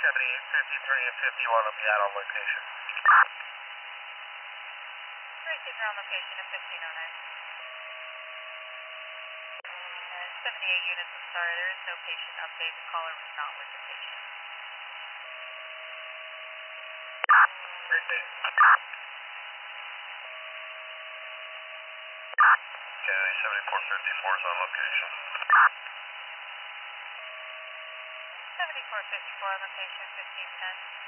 7853 and 51 will be out on location. Received on location at 1509. 78 units, I'm sorry, there is no patient update. The caller was not with the patient. Appreciate it. Okay, 7454 is on location. 7454 on location, 1510.